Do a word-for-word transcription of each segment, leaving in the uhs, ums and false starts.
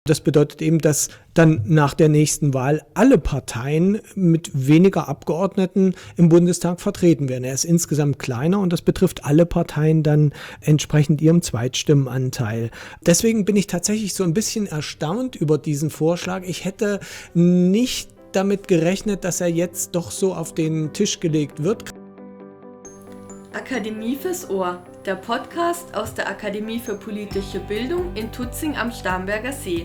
Das bedeutet eben, dass dann nach der nächsten Wahl alle Parteien mit weniger Abgeordneten im Bundestag vertreten werden. Er ist insgesamt kleiner und das betrifft alle Parteien dann entsprechend ihrem Zweitstimmenanteil. Deswegen bin ich tatsächlich so ein bisschen erstaunt über diesen Vorschlag. Ich hätte nicht damit gerechnet, dass er jetzt doch so auf den Tisch gelegt wird. Akademie fürs Ohr, der Podcast aus der Akademie für politische Bildung in Tutzing am Starnberger See.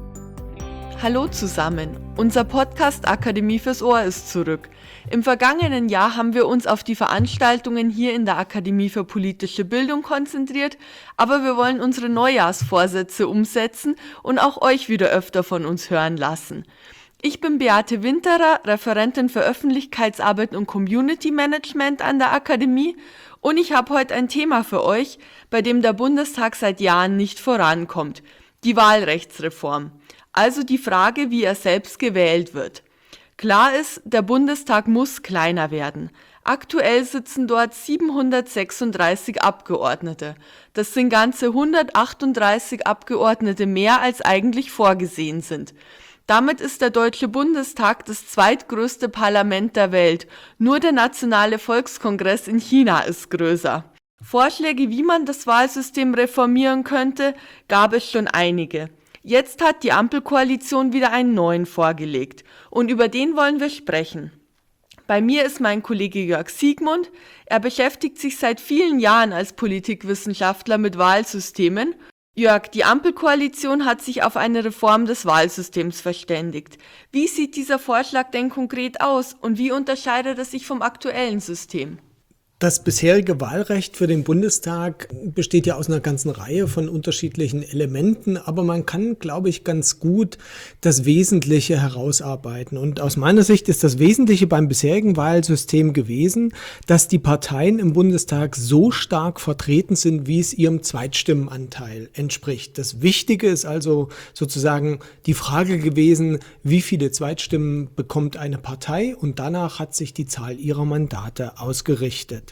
Hallo zusammen, unser Podcast Akademie fürs Ohr ist zurück. Im vergangenen Jahr haben wir uns auf die Veranstaltungen hier in der Akademie für politische Bildung konzentriert, aber wir wollen unsere Neujahrsvorsätze umsetzen und auch euch wieder öfter von uns hören lassen. Ich bin Beate Winterer, Referentin für Öffentlichkeitsarbeit und Community Management an der Akademie und ich habe heute ein Thema für euch, bei dem der Bundestag seit Jahren nicht vorankommt, die Wahlrechtsreform, also die Frage, wie er selbst gewählt wird. Klar ist, der Bundestag muss kleiner werden. Aktuell sitzen dort siebenhundertsechsunddreißig Abgeordnete. Das sind ganze hundertachtunddreißig Abgeordnete mehr, als eigentlich vorgesehen sind. Damit ist der Deutsche Bundestag das zweitgrößte Parlament der Welt. Nur der Nationale Volkskongress in China ist größer. Vorschläge, wie man das Wahlsystem reformieren könnte, gab es schon einige. Jetzt hat die Ampelkoalition wieder einen neuen vorgelegt und über den wollen wir sprechen. Bei mir ist mein Kollege Jörg Siegmund. Er beschäftigt sich seit vielen Jahren als Politikwissenschaftler mit Wahlsystemen. Jörg, die Ampelkoalition hat sich auf eine Reform des Wahlsystems verständigt. Wie sieht dieser Vorschlag denn konkret aus und wie unterscheidet er sich vom aktuellen System? Das bisherige Wahlrecht für den Bundestag besteht ja aus einer ganzen Reihe von unterschiedlichen Elementen, aber man kann, glaube ich, ganz gut das Wesentliche herausarbeiten. Und aus meiner Sicht ist das Wesentliche beim bisherigen Wahlsystem gewesen, dass die Parteien im Bundestag so stark vertreten sind, wie es ihrem Zweitstimmenanteil entspricht. Das Wichtige ist also sozusagen die Frage gewesen, wie viele Zweitstimmen bekommt eine Partei, und danach hat sich die Zahl ihrer Mandate ausgerichtet.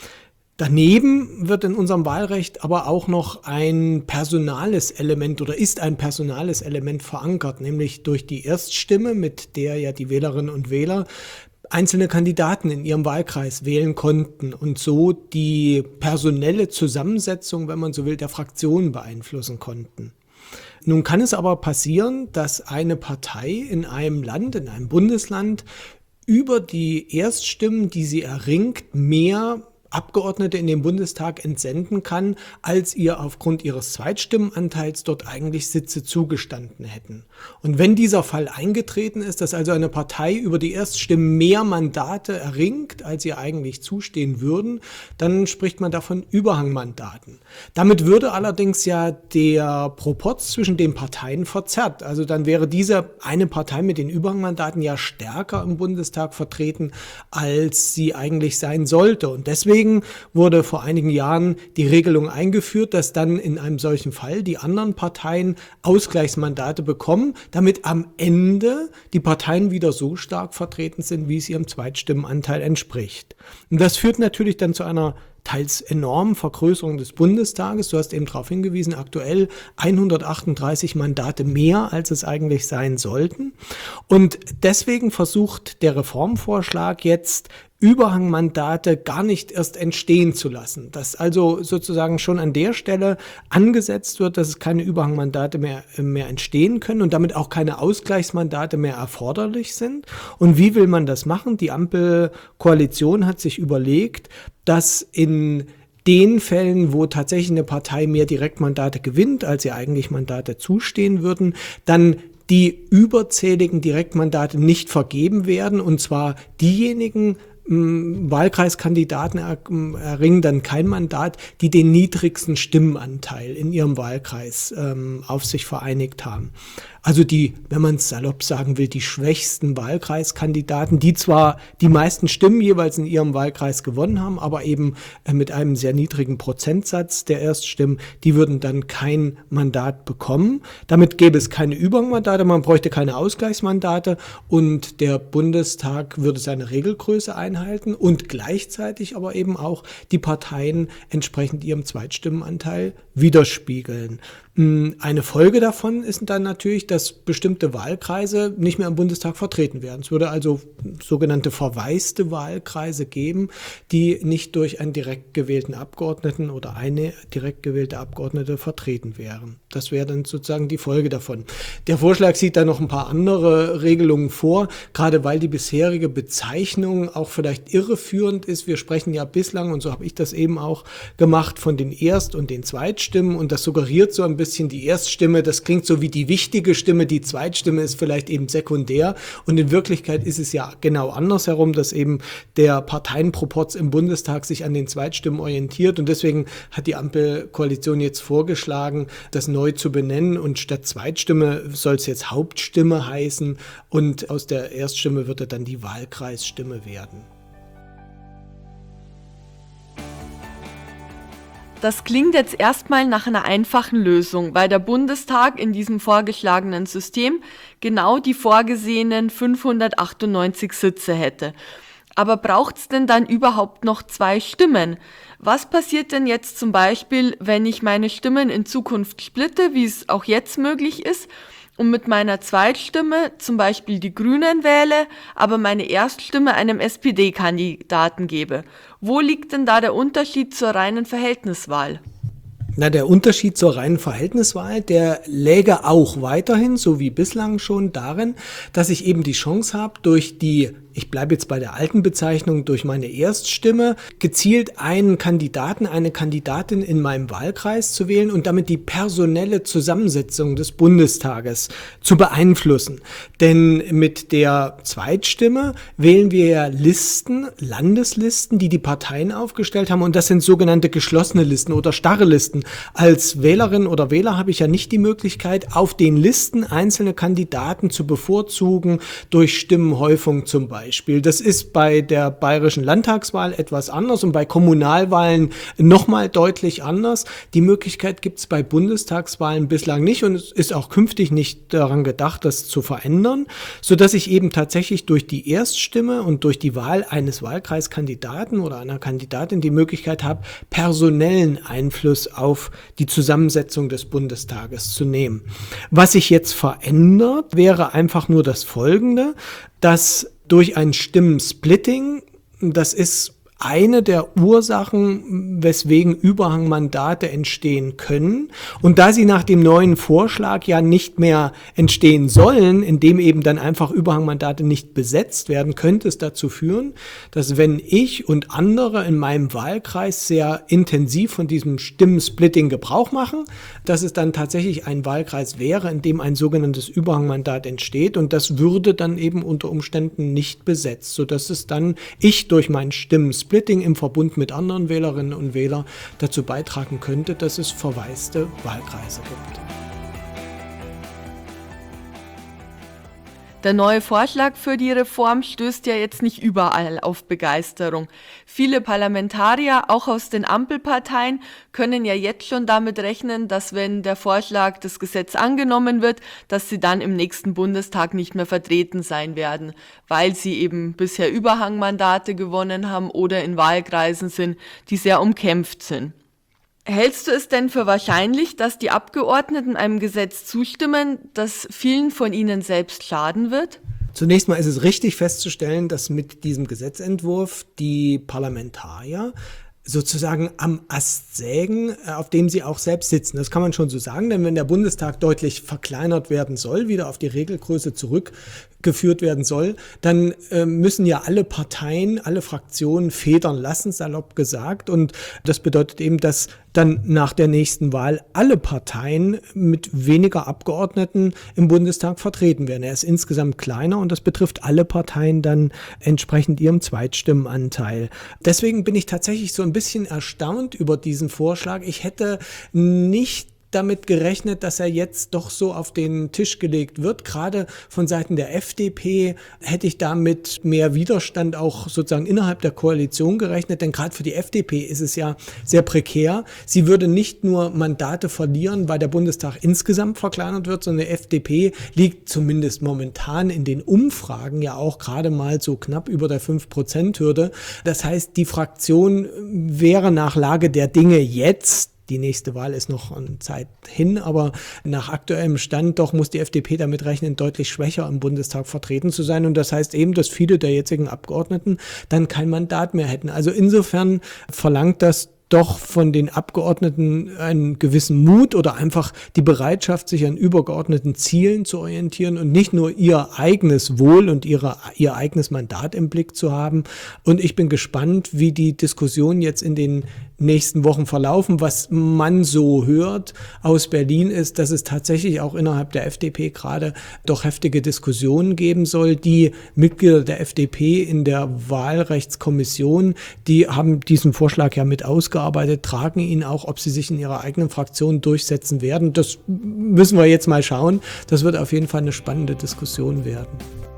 Daneben wird in unserem Wahlrecht aber auch noch ein personales Element oder ist ein personales Element verankert, nämlich durch die Erststimme, mit der ja die Wählerinnen und Wähler einzelne Kandidaten in ihrem Wahlkreis wählen konnten und so die personelle Zusammensetzung, wenn man so will, der Fraktionen beeinflussen konnten. Nun kann es aber passieren, dass eine Partei in einem Land, in einem Bundesland, über die Erststimmen, die sie erringt, mehr Abgeordnete in den Bundestag entsenden kann, als ihr aufgrund ihres Zweitstimmenanteils dort eigentlich Sitze zugestanden hätten. Und wenn dieser Fall eingetreten ist, dass also eine Partei über die Erststimmen mehr Mandate erringt, als ihr eigentlich zustehen würden, dann spricht man davon Überhangmandaten. Damit würde allerdings ja der Proporz zwischen den Parteien verzerrt. Also dann wäre diese eine Partei mit den Überhangmandaten ja stärker im Bundestag vertreten, als sie eigentlich sein sollte. Und deswegen Deswegen wurde vor einigen Jahren die Regelung eingeführt, dass dann in einem solchen Fall die anderen Parteien Ausgleichsmandate bekommen, damit am Ende die Parteien wieder so stark vertreten sind, wie es ihrem Zweitstimmenanteil entspricht. Und das führt natürlich dann zu einer teils enormen Vergrößerung des Bundestages. Du hast eben darauf hingewiesen, aktuell hundertachtunddreißig Mandate mehr, als es eigentlich sein sollten. Und deswegen versucht der Reformvorschlag jetzt, Überhangmandate gar nicht erst entstehen zu lassen. Dass also sozusagen schon an der Stelle angesetzt wird, dass es keine Überhangmandate mehr, mehr entstehen können und damit auch keine Ausgleichsmandate mehr erforderlich sind. Und wie will man das machen? Die Ampelkoalition hat sich überlegt, dass in den Fällen, wo tatsächlich eine Partei mehr Direktmandate gewinnt, als ihr eigentlich Mandate zustehen würden, dann die überzähligen Direktmandate nicht vergeben werden, und zwar diejenigen Wahlkreiskandidaten erringen dann kein Mandat, die den niedrigsten Stimmenanteil in ihrem Wahlkreis ähm, auf sich vereinigt haben. Also die, wenn man es salopp sagen will, die schwächsten Wahlkreiskandidaten, die zwar die meisten Stimmen jeweils in ihrem Wahlkreis gewonnen haben, aber eben mit einem sehr niedrigen Prozentsatz der Erststimmen, die würden dann kein Mandat bekommen. Damit gäbe es keine Überhangmandate, man bräuchte keine Ausgleichsmandate und der Bundestag würde seine Regelgröße einhalten und gleichzeitig aber eben auch die Parteien entsprechend ihrem Zweitstimmenanteil widerspiegeln. Eine Folge davon ist dann natürlich, dass bestimmte Wahlkreise nicht mehr im Bundestag vertreten werden. Es würde also sogenannte verwaiste Wahlkreise geben, die nicht durch einen direkt gewählten Abgeordneten oder eine direkt gewählte Abgeordnete vertreten wären. Das wäre dann sozusagen die Folge davon. Der Vorschlag sieht da noch ein paar andere Regelungen vor, gerade weil die bisherige Bezeichnung auch vielleicht irreführend ist. Wir sprechen ja bislang, und so habe ich das eben auch gemacht, von den Erst- und den Zweitstimmen und das suggeriert so ein bisschen die Erststimme, das klingt so wie die wichtige Stimme, die Zweitstimme ist vielleicht eben sekundär und in Wirklichkeit ist es ja genau andersherum, dass eben der Parteienproporz im Bundestag sich an den Zweitstimmen orientiert und deswegen hat die Ampelkoalition jetzt vorgeschlagen, das neu zu benennen und statt Zweitstimme soll es jetzt Hauptstimme heißen und aus der Erststimme wird dann die Wahlkreisstimme werden. Das klingt jetzt erstmal nach einer einfachen Lösung, weil der Bundestag in diesem vorgeschlagenen System genau die vorgesehenen fünfhundertachtundneunzig Sitze hätte. Aber braucht es denn dann überhaupt noch zwei Stimmen? Was passiert denn jetzt zum Beispiel, wenn ich meine Stimmen in Zukunft splitte, wie es auch jetzt möglich ist, und mit meiner Zweitstimme zum Beispiel die Grünen wähle, aber meine Erststimme einem S P D-Kandidaten gebe? Wo liegt denn da der Unterschied zur reinen Verhältniswahl? Na, der Unterschied zur reinen Verhältniswahl, der läge auch weiterhin, so wie bislang schon, darin, dass ich eben die Chance habe, durch die, ich bleibe jetzt bei der alten Bezeichnung, durch meine Erststimme gezielt einen Kandidaten, eine Kandidatin in meinem Wahlkreis zu wählen und damit die personelle Zusammensetzung des Bundestages zu beeinflussen. Denn mit der Zweitstimme wählen wir ja Listen, Landeslisten, die die Parteien aufgestellt haben und das sind sogenannte geschlossene Listen oder starre Listen. Als Wählerin oder Wähler habe ich ja nicht die Möglichkeit, auf den Listen einzelne Kandidaten zu bevorzugen durch Stimmenhäufung zum Beispiel. Das ist bei der bayerischen Landtagswahl etwas anders und bei Kommunalwahlen nochmal deutlich anders. Die Möglichkeit gibt es bei Bundestagswahlen bislang nicht und es ist auch künftig nicht daran gedacht, das zu verändern, sodass ich eben tatsächlich durch die Erststimme und durch die Wahl eines Wahlkreiskandidaten oder einer Kandidatin die Möglichkeit habe, personellen Einfluss auf die Zusammensetzung des Bundestages zu nehmen. Was sich jetzt verändert, wäre einfach nur das Folgende, dass durch ein Stimmensplitting, das ist eine der Ursachen, weswegen Überhangmandate entstehen können. Und da sie nach dem neuen Vorschlag ja nicht mehr entstehen sollen, indem eben dann einfach Überhangmandate nicht besetzt werden, könnte es dazu führen, dass wenn ich und andere in meinem Wahlkreis sehr intensiv von diesem Stimmensplitting Gebrauch machen, dass es dann tatsächlich ein Wahlkreis wäre, in dem ein sogenanntes Überhangmandat entsteht und das würde dann eben unter Umständen nicht besetzt, sodass es dann ich durch mein Stimmensplitting Splitting im Verbund mit anderen Wählerinnen und Wählern dazu beitragen könnte, dass es verwaiste Wahlkreise gibt. Der neue Vorschlag für die Reform stößt ja jetzt nicht überall auf Begeisterung. Viele Parlamentarier, auch aus den Ampelparteien, können ja jetzt schon damit rechnen, dass wenn der Vorschlag, das Gesetz angenommen wird, dass sie dann im nächsten Bundestag nicht mehr vertreten sein werden, weil sie eben bisher Überhangmandate gewonnen haben oder in Wahlkreisen sind, die sehr umkämpft sind. Hältst du es denn für wahrscheinlich, dass die Abgeordneten einem Gesetz zustimmen, das vielen von ihnen selbst schaden wird? Zunächst mal ist es richtig festzustellen, dass mit diesem Gesetzentwurf die Parlamentarier sozusagen am Ast sägen, auf dem sie auch selbst sitzen. Das kann man schon so sagen, denn wenn der Bundestag deutlich verkleinert werden soll, wieder auf die Regelgröße zurückgeführt werden soll, dann äh, müssen ja alle Parteien, alle Fraktionen federn lassen, salopp gesagt. Und das bedeutet eben, dass dann nach der nächsten Wahl alle Parteien mit weniger Abgeordneten im Bundestag vertreten werden. Er ist insgesamt kleiner und das betrifft alle Parteien dann entsprechend ihrem Zweitstimmenanteil. Deswegen bin ich tatsächlich so ein bisschen erstaunt über diesen Vorschlag. Ich hätte nicht damit gerechnet, dass er jetzt doch so auf den Tisch gelegt wird. Gerade von Seiten der F D P hätte ich damit mehr Widerstand auch sozusagen innerhalb der Koalition gerechnet, denn gerade für die F D P ist es ja sehr prekär. Sie würde nicht nur Mandate verlieren, weil der Bundestag insgesamt verkleinert wird, sondern die F D P liegt zumindest momentan in den Umfragen ja auch gerade mal so knapp über der fünf Prozent Hürde. Das heißt, die Fraktion wäre nach Lage der Dinge jetzt, die nächste Wahl ist noch eine Zeit hin, aber nach aktuellem Stand doch muss die F D P damit rechnen, deutlich schwächer im Bundestag vertreten zu sein. Und das heißt eben, dass viele der jetzigen Abgeordneten dann kein Mandat mehr hätten. Also insofern verlangt das doch von den Abgeordneten einen gewissen Mut oder einfach die Bereitschaft, sich an übergeordneten Zielen zu orientieren und nicht nur ihr eigenes Wohl und ihre, ihr eigenes Mandat im Blick zu haben. Und ich bin gespannt, wie die Diskussionen jetzt in den nächsten Wochen verlaufen. Was man so hört aus Berlin ist, dass es tatsächlich auch innerhalb der F D P gerade doch heftige Diskussionen geben soll. Die Mitglieder der F D P in der Wahlrechtskommission, die haben diesen Vorschlag ja mit ausgearbeitet, tragen ihn auch, ob sie sich in ihrer eigenen Fraktion durchsetzen werden. Das müssen wir jetzt mal schauen. Das wird auf jeden Fall eine spannende Diskussion werden.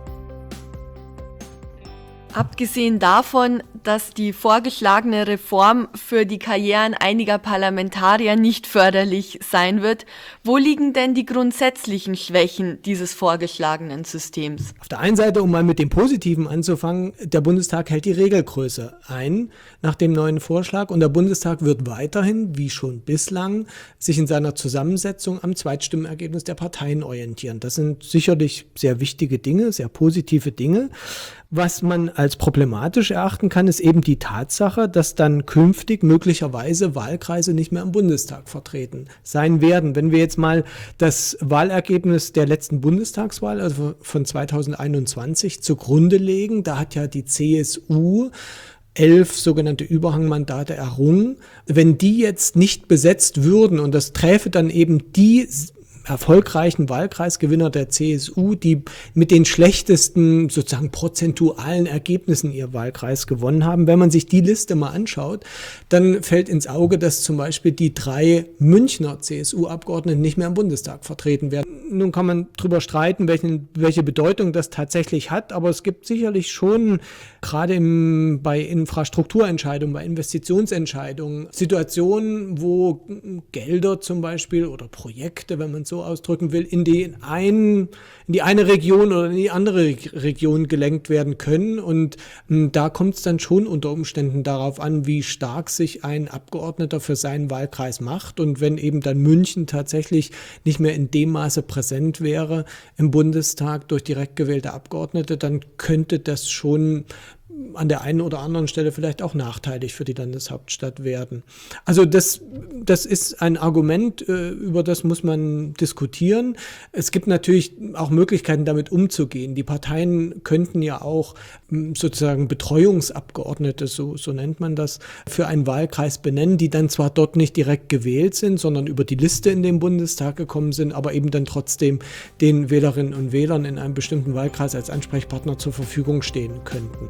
Abgesehen davon, dass die vorgeschlagene Reform für die Karrieren einiger Parlamentarier nicht förderlich sein wird, wo liegen denn die grundsätzlichen Schwächen dieses vorgeschlagenen Systems? Auf der einen Seite, um mal mit dem Positiven anzufangen, der Bundestag hält die Regelgröße ein nach dem neuen Vorschlag und der Bundestag wird weiterhin, wie schon bislang, sich in seiner Zusammensetzung am Zweitstimmenergebnis der Parteien orientieren. Das sind sicherlich sehr wichtige Dinge, sehr positive Dinge. Was man als problematisch erachten kann, ist eben die Tatsache, dass dann künftig möglicherweise Wahlkreise nicht mehr im Bundestag vertreten sein werden. Wenn wir jetzt mal das Wahlergebnis der letzten Bundestagswahl, also von zweitausendeinundzwanzig, zugrunde legen, da hat ja die C S U elf sogenannte Überhangmandate errungen. Wenn die jetzt nicht besetzt würden und das träfe dann eben die erfolgreichen Wahlkreisgewinner der C S U, die mit den schlechtesten sozusagen prozentualen Ergebnissen ihr Wahlkreis gewonnen haben. Wenn man sich die Liste mal anschaut, dann fällt ins Auge, dass zum Beispiel die drei Münchner C S U-Abgeordneten nicht mehr im Bundestag vertreten werden. Nun kann man darüber streiten, welchen, welche Bedeutung das tatsächlich hat, aber es gibt sicherlich schon gerade im, bei Infrastrukturentscheidungen, bei Investitionsentscheidungen Situationen, wo Gelder zum Beispiel oder Projekte, wenn man so ausdrücken will, in die, einen, in die eine Region oder in die andere Region gelenkt werden können. Und m, da kommt es dann schon unter Umständen darauf an, wie stark sich ein Abgeordneter für seinen Wahlkreis macht. Und wenn eben dann München tatsächlich nicht mehr in dem Maße präsent wäre im Bundestag durch direkt gewählte Abgeordnete, dann könnte das schon an der einen oder anderen Stelle vielleicht auch nachteilig für die Landeshauptstadt werden. Also das, das ist ein Argument, über das muss man diskutieren. Es gibt natürlich auch Möglichkeiten, damit umzugehen. Die Parteien könnten ja auch sozusagen Betreuungsabgeordnete, so, so nennt man das, für einen Wahlkreis benennen, die dann zwar dort nicht direkt gewählt sind, sondern über die Liste in den Bundestag gekommen sind, aber eben dann trotzdem den Wählerinnen und Wählern in einem bestimmten Wahlkreis als Ansprechpartner zur Verfügung stehen könnten.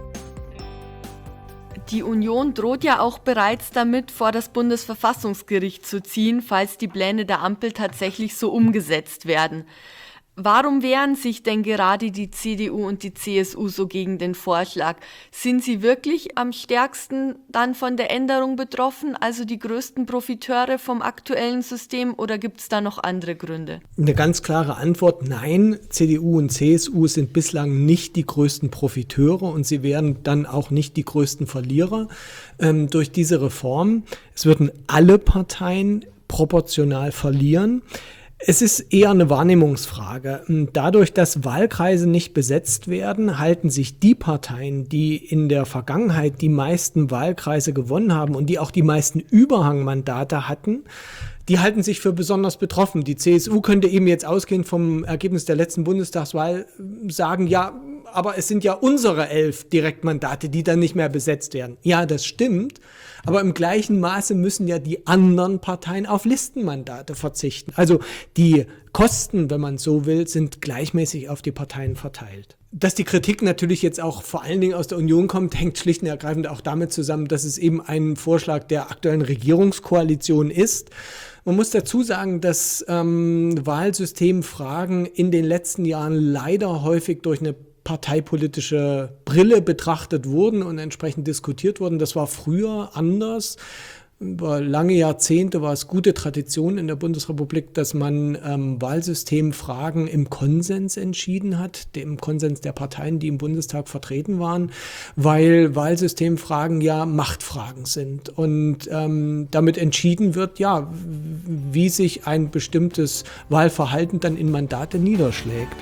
Die Union droht ja auch bereits damit, vor das Bundesverfassungsgericht zu ziehen, falls die Pläne der Ampel tatsächlich so umgesetzt werden. Warum wehren sich denn gerade die C D U und die C S U so gegen den Vorschlag? Sind sie wirklich am stärksten dann von der Änderung betroffen, also die größten Profiteure vom aktuellen System, oder gibt es da noch andere Gründe? Eine ganz klare Antwort: Nein, C D U und C S U sind bislang nicht die größten Profiteure und sie werden dann auch nicht die größten Verlierer ähm, durch diese Reform. Es würden alle Parteien proportional verlieren. Es ist eher eine Wahrnehmungsfrage. Dadurch, dass Wahlkreise nicht besetzt werden, halten sich die Parteien, die in der Vergangenheit die meisten Wahlkreise gewonnen haben und die auch die meisten Überhangmandate hatten, die halten sich für besonders betroffen. Die C S U könnte eben jetzt ausgehend vom Ergebnis der letzten Bundestagswahl sagen, ja, aber es sind ja unsere elf Direktmandate, die dann nicht mehr besetzt werden. Ja, das stimmt, aber im gleichen Maße müssen ja die anderen Parteien auf Listenmandate verzichten. Also die Kosten, wenn man so will, sind gleichmäßig auf die Parteien verteilt. Dass die Kritik natürlich jetzt auch vor allen Dingen aus der Union kommt, hängt schlicht und ergreifend auch damit zusammen, dass es eben ein Vorschlag der aktuellen Regierungskoalition ist. Man muss dazu sagen, dass ähm, Wahlsystemfragen in den letzten Jahren leider häufig durch eine parteipolitische Brille betrachtet wurden und entsprechend diskutiert wurden. Das war früher anders. Über lange Jahrzehnte war es gute Tradition in der Bundesrepublik, dass man ähm, Wahlsystemfragen im Konsens entschieden hat, dem Konsens der Parteien, die im Bundestag vertreten waren, weil Wahlsystemfragen ja Machtfragen sind und ähm, damit entschieden wird, ja, wie sich ein bestimmtes Wahlverhalten dann in Mandate niederschlägt.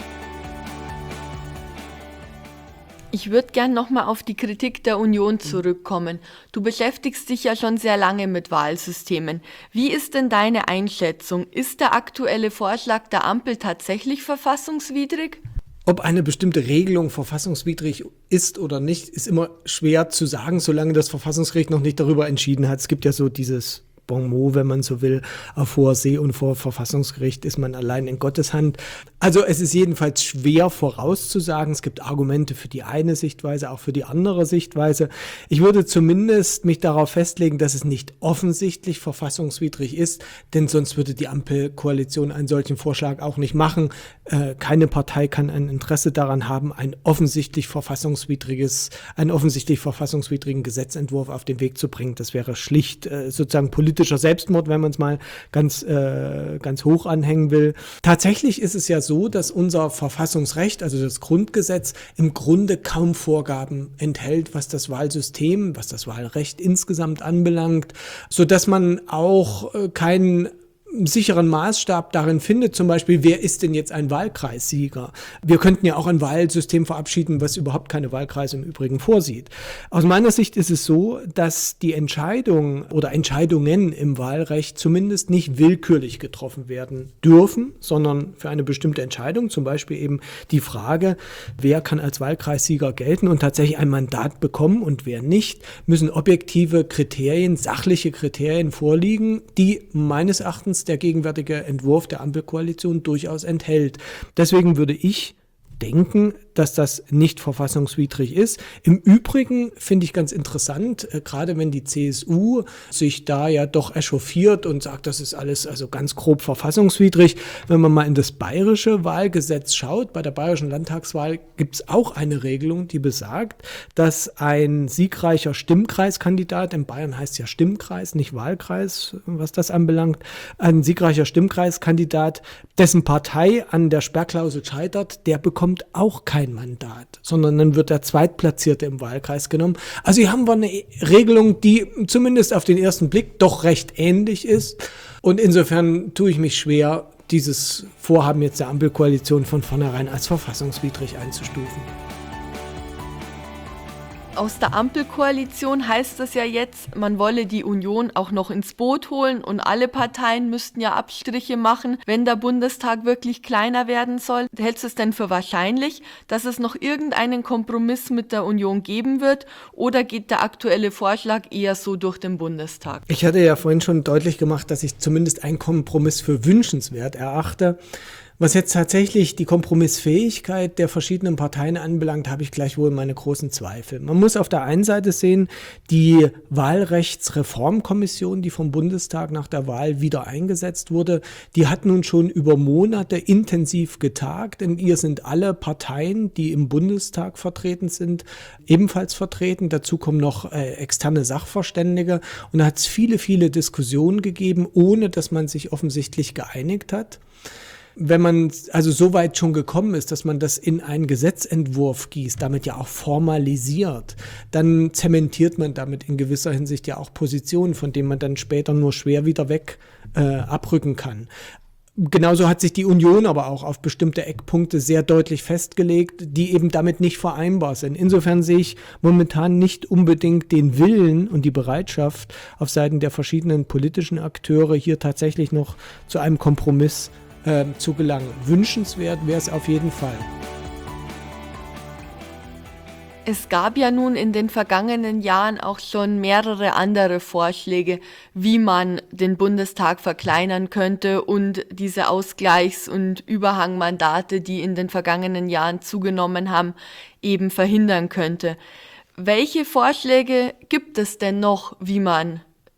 Ich würde gern nochmal auf die Kritik der Union zurückkommen. Du beschäftigst dich ja schon sehr lange mit Wahlsystemen. Wie ist denn deine Einschätzung? Ist der aktuelle Vorschlag der Ampel tatsächlich verfassungswidrig? Ob eine bestimmte Regelung verfassungswidrig ist oder nicht, ist immer schwer zu sagen, solange das Verfassungsgericht noch nicht darüber entschieden hat. Es gibt ja so dieses Bon mot, wenn man so will, auf hoher See und vor Verfassungsgericht ist man allein in Gottes Hand. Also es ist jedenfalls schwer vorauszusagen. Es gibt Argumente für die eine Sichtweise, auch für die andere Sichtweise. Ich würde zumindest mich darauf festlegen, dass es nicht offensichtlich verfassungswidrig ist, denn sonst würde die Ampelkoalition einen solchen Vorschlag auch nicht machen. Äh, keine Partei kann ein Interesse daran haben, ein offensichtlich verfassungswidriges, einen offensichtlich verfassungswidrigen Gesetzentwurf auf den Weg zu bringen. Das wäre schlicht äh, sozusagen politisch politischer Selbstmord, wenn man es mal ganz, äh, ganz hoch anhängen will. Tatsächlich ist es ja so, dass unser Verfassungsrecht, also das Grundgesetz, im Grunde kaum Vorgaben enthält, was das Wahlsystem, was das Wahlrecht insgesamt anbelangt, sodass man auch äh, keinen sicheren Maßstab darin findet, zum Beispiel, wer ist denn jetzt ein Wahlkreissieger? Wir könnten ja auch ein Wahlsystem verabschieden, was überhaupt keine Wahlkreise im Übrigen vorsieht. Aus meiner Sicht ist es so, dass die Entscheidung oder Entscheidungen im Wahlrecht zumindest nicht willkürlich getroffen werden dürfen, sondern für eine bestimmte Entscheidung, zum Beispiel eben die Frage, wer kann als Wahlkreissieger gelten und tatsächlich ein Mandat bekommen und wer nicht, müssen objektive Kriterien, sachliche Kriterien vorliegen, die meines Erachtens der gegenwärtige Entwurf der Ampelkoalition durchaus enthält. Deswegen würde ich denken, dass das nicht verfassungswidrig ist. Im Übrigen finde ich ganz interessant, äh, gerade wenn die C S U sich da ja doch echauffiert und sagt, das ist alles also ganz grob verfassungswidrig. Wenn man mal in das bayerische Wahlgesetz schaut, bei der bayerischen Landtagswahl gibt es auch eine Regelung, die besagt, dass ein siegreicher Stimmkreiskandidat, in Bayern heißt es ja Stimmkreis, nicht Wahlkreis, was das anbelangt, ein siegreicher Stimmkreiskandidat, dessen Partei an der Sperrklausel scheitert, der bekommt auch kein Mandat, sondern dann wird der Zweitplatzierte im Wahlkreis genommen. Also hier haben wir eine Regelung, die zumindest auf den ersten Blick doch recht ähnlich ist. Und insofern tue ich mich schwer, dieses Vorhaben jetzt der Ampelkoalition von vornherein als verfassungswidrig einzustufen. Aus der Ampelkoalition heißt es ja jetzt, man wolle die Union auch noch ins Boot holen und alle Parteien müssten ja Abstriche machen, wenn der Bundestag wirklich kleiner werden soll. Hältst du es denn für wahrscheinlich, dass es noch irgendeinen Kompromiss mit der Union geben wird oder geht der aktuelle Vorschlag eher so durch den Bundestag? Ich hatte ja vorhin schon deutlich gemacht, dass ich zumindest einen Kompromiss für wünschenswert erachte. Was jetzt tatsächlich die Kompromissfähigkeit der verschiedenen Parteien anbelangt, habe ich gleichwohl meine großen Zweifel. Man muss auf der einen Seite sehen, die Wahlrechtsreformkommission, die vom Bundestag nach der Wahl wieder eingesetzt wurde, die hat nun schon über Monate intensiv getagt. In ihr sind alle Parteien, die im Bundestag vertreten sind, ebenfalls vertreten. Dazu kommen noch äh, externe Sachverständige. Und da hat es viele, viele Diskussionen gegeben, ohne dass man sich offensichtlich geeinigt hat. Wenn man also so weit schon gekommen ist, dass man das in einen Gesetzentwurf gießt, damit ja auch formalisiert, dann zementiert man damit in gewisser Hinsicht ja auch Positionen, von denen man dann später nur schwer wieder weg äh, abrücken kann. Genauso hat sich die Union aber auch auf bestimmte Eckpunkte sehr deutlich festgelegt, die eben damit nicht vereinbar sind. Insofern sehe ich momentan nicht unbedingt den Willen und die Bereitschaft auf Seiten der verschiedenen politischen Akteure hier tatsächlich noch zu einem Kompromiss äh, zu gelangen. Wünschenswert wäre es auf jeden Fall. Es gab ja nun in den vergangenen Jahren auch schon mehrere andere Vorschläge, wie man den Bundestag verkleinern könnte und diese Ausgleichs- und Überhangmandate, die in den vergangenen Jahren zugenommen haben, eben verhindern könnte. Welche Vorschläge gibt es denn noch, wie man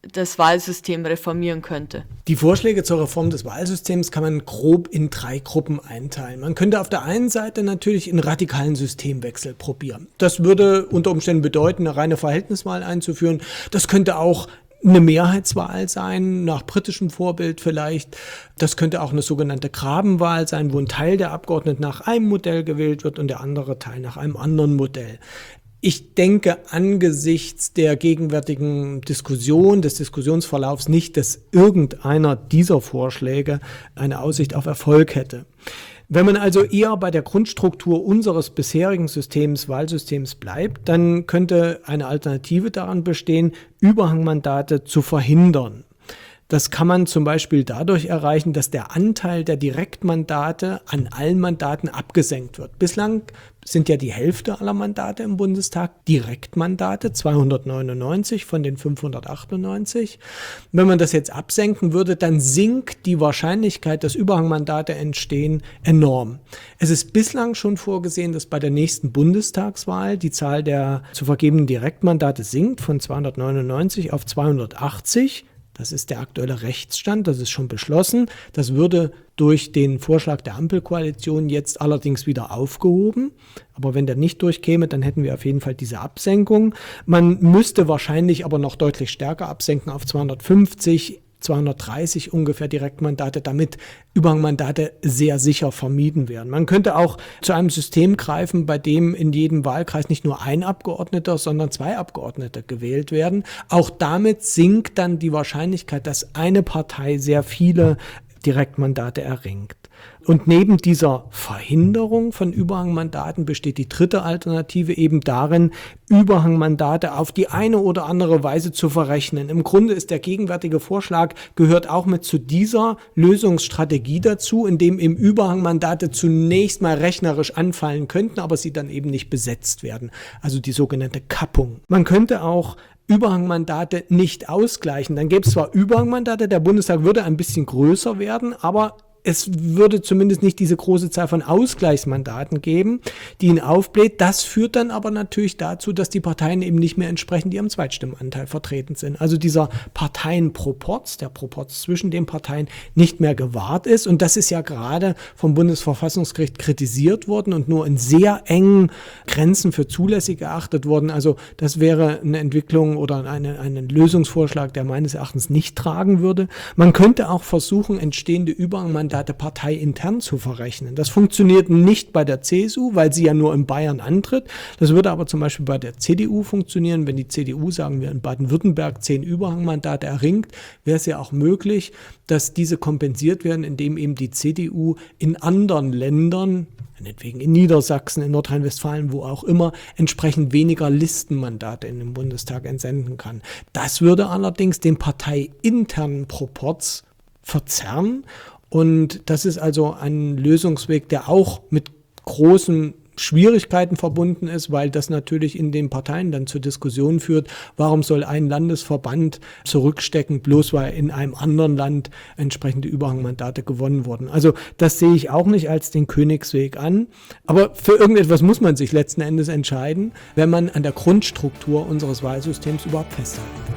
das Wahlsystem reformieren könnte? Die Vorschläge zur Reform des Wahlsystems kann man grob in drei Gruppen einteilen. Man könnte auf der einen Seite natürlich einen radikalen Systemwechsel probieren. Das würde unter Umständen bedeuten, eine reine Verhältniswahl einzuführen. Das könnte auch eine Mehrheitswahl sein, nach britischem Vorbild vielleicht. Das könnte auch eine sogenannte Grabenwahl sein, wo ein Teil der Abgeordneten nach einem Modell gewählt wird und der andere Teil nach einem anderen Modell. Ich denke angesichts der gegenwärtigen Diskussion, des Diskussionsverlaufs nicht, dass irgendeiner dieser Vorschläge eine Aussicht auf Erfolg hätte. Wenn man also eher bei der Grundstruktur unseres bisherigen Systems, Wahlsystems bleibt, dann könnte eine Alternative daran bestehen, Überhangmandate zu verhindern. Das kann man zum Beispiel dadurch erreichen, dass der Anteil der Direktmandate an allen Mandaten abgesenkt wird. Bislang sind ja die Hälfte aller Mandate im Bundestag Direktmandate, zweihundertneunundneunzig von den fünfhundertachtundneunzig. Wenn man das jetzt absenken würde, dann sinkt die Wahrscheinlichkeit, dass Überhangmandate entstehen, enorm. Es ist bislang schon vorgesehen, dass bei der nächsten Bundestagswahl die Zahl der zu vergebenen Direktmandate sinkt von zweihundertneunundneunzig auf zweihundertachtzig. Das ist der aktuelle Rechtsstand, das ist schon beschlossen. Das würde durch den Vorschlag der Ampelkoalition jetzt allerdings wieder aufgehoben. Aber wenn der nicht durchkäme, dann hätten wir auf jeden Fall diese Absenkung. Man müsste wahrscheinlich aber noch deutlich stärker absenken auf zweihundertfünfzig, zweihundertdreißig ungefähr Direktmandate, damit Überhangmandate sehr sicher vermieden werden. Man könnte auch zu einem System greifen, bei dem in jedem Wahlkreis nicht nur ein Abgeordneter, sondern zwei Abgeordnete gewählt werden. Auch damit sinkt dann die Wahrscheinlichkeit, dass eine Partei sehr viele Direktmandate erringt. Und neben dieser Verhinderung von Überhangmandaten besteht die dritte Alternative eben darin, Überhangmandate auf die eine oder andere Weise zu verrechnen. Im Grunde ist der gegenwärtige Vorschlag, gehört auch mit zu dieser Lösungsstrategie dazu, indem eben Überhangmandate zunächst mal rechnerisch anfallen könnten, aber sie dann eben nicht besetzt werden. Also die sogenannte Kappung. Man könnte auch Überhangmandate nicht ausgleichen. Dann gäbe es zwar Überhangmandate, der Bundestag würde ein bisschen größer werden, aber es würde zumindest nicht diese große Zahl von Ausgleichsmandaten geben, die ihn aufbläht. Das führt dann aber natürlich dazu, dass die Parteien eben nicht mehr entsprechend ihrem Zweitstimmenanteil vertreten sind. Also dieser Parteienproporz, der Proporz zwischen den Parteien nicht mehr gewahrt ist. Und das ist ja gerade vom Bundesverfassungsgericht kritisiert worden und nur in sehr engen Grenzen für zulässig erachtet worden. Also das wäre eine Entwicklung oder eine, einen Lösungsvorschlag, der meines Erachtens nicht tragen würde. Man könnte auch versuchen, entstehende Überhangmandate parteiintern zu verrechnen. Das funktioniert nicht bei der C S U, weil sie ja nur in Bayern antritt. Das würde aber zum Beispiel bei der C D U funktionieren. Wenn die C D U, sagen wir, in Baden-Württemberg zehn Überhangmandate erringt, wäre es ja auch möglich, dass diese kompensiert werden, indem eben die C D U in anderen Ländern, meinetwegen in Niedersachsen, in Nordrhein-Westfalen, wo auch immer, entsprechend weniger Listenmandate in den Bundestag entsenden kann. Das würde allerdings den parteiinternen Proporz verzerren. Und das ist also ein Lösungsweg, der auch mit großen Schwierigkeiten verbunden ist, weil das natürlich in den Parteien dann zur Diskussion führt, warum soll ein Landesverband zurückstecken, bloß weil in einem anderen Land entsprechende Überhangmandate gewonnen wurden. Also das sehe ich auch nicht als den Königsweg an. Aber für irgendetwas muss man sich letzten Endes entscheiden, wenn man an der Grundstruktur unseres Wahlsystems überhaupt festhalten will.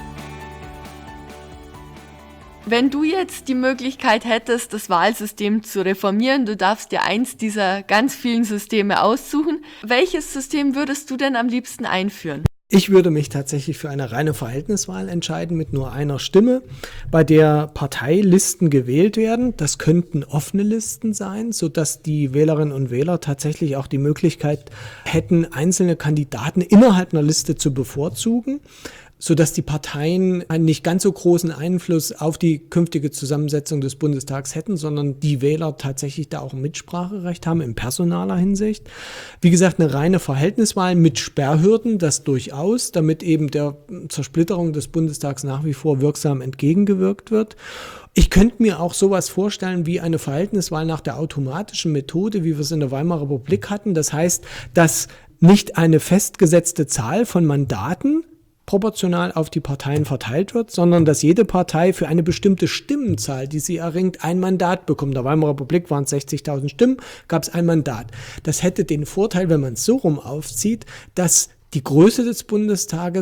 Wenn du jetzt die Möglichkeit hättest, das Wahlsystem zu reformieren, du darfst dir eins dieser ganz vielen Systeme aussuchen, welches System würdest du denn am liebsten einführen? Ich würde mich tatsächlich für eine reine Verhältniswahl entscheiden mit nur einer Stimme, bei der Parteilisten gewählt werden. Das könnten offene Listen sein, sodass die Wählerinnen und Wähler tatsächlich auch die Möglichkeit hätten, einzelne Kandidaten innerhalb einer Liste zu bevorzugen, sodass die Parteien einen nicht ganz so großen Einfluss auf die künftige Zusammensetzung des Bundestags hätten, sondern die Wähler tatsächlich da auch ein Mitspracherecht haben in personaler Hinsicht. Wie gesagt, eine reine Verhältniswahl mit Sperrhürden, das durchaus, damit eben der Zersplitterung des Bundestags nach wie vor wirksam entgegengewirkt wird. Ich könnte mir auch sowas vorstellen wie eine Verhältniswahl nach der automatischen Methode, wie wir es in der Weimarer Republik hatten. Das heißt, dass nicht eine festgesetzte Zahl von Mandaten proportional auf die Parteien verteilt wird, sondern dass jede Partei für eine bestimmte Stimmenzahl, die sie erringt, ein Mandat bekommt. In der Weimarer Republik waren es sechzigtausend Stimmen, gab es ein Mandat. Das hätte den Vorteil, wenn man es so rum aufzieht, dass die Größe des Bundestages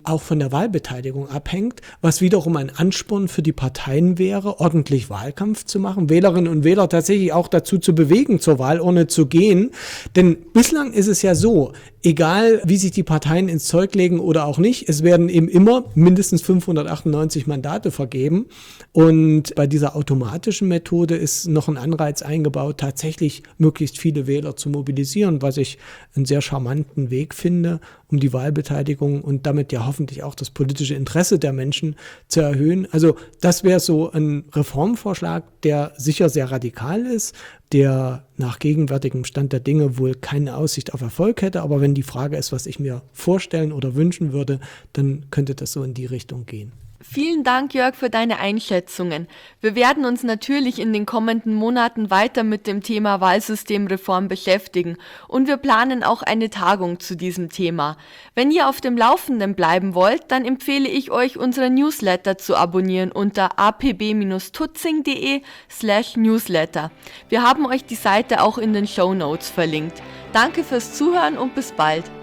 auch von der Wahlbeteiligung abhängt, was wiederum ein Ansporn für die Parteien wäre, ordentlich Wahlkampf zu machen, Wählerinnen und Wähler tatsächlich auch dazu zu bewegen, zur Wahlurne zu gehen. Denn bislang ist es ja so, egal wie sich die Parteien ins Zeug legen oder auch nicht, es werden eben immer mindestens fünfhundertachtundneunzig Mandate vergeben. Und bei dieser automatischen Methode ist noch ein Anreiz eingebaut, tatsächlich möglichst viele Wähler zu mobilisieren, was ich einen sehr charmanten Weg finde, um die Wahlbeteiligung und damit ja hoffentlich auch das politische Interesse der Menschen zu erhöhen. Also das wäre so ein Reformvorschlag, der sicher sehr radikal ist, der nach gegenwärtigem Stand der Dinge wohl keine Aussicht auf Erfolg hätte. Aber wenn die Frage ist, was ich mir vorstellen oder wünschen würde, dann könnte das so in die Richtung gehen. Vielen Dank, Jörg, für deine Einschätzungen. Wir werden uns natürlich in den kommenden Monaten weiter mit dem Thema Wahlsystemreform beschäftigen und wir planen auch eine Tagung zu diesem Thema. Wenn ihr auf dem Laufenden bleiben wollt, dann empfehle ich euch, unsere Newsletter zu abonnieren unter a p b Bindestrich tutzing punkt de slash newsletter. Wir haben euch die Seite auch in den Shownotes verlinkt. Danke fürs Zuhören und bis bald.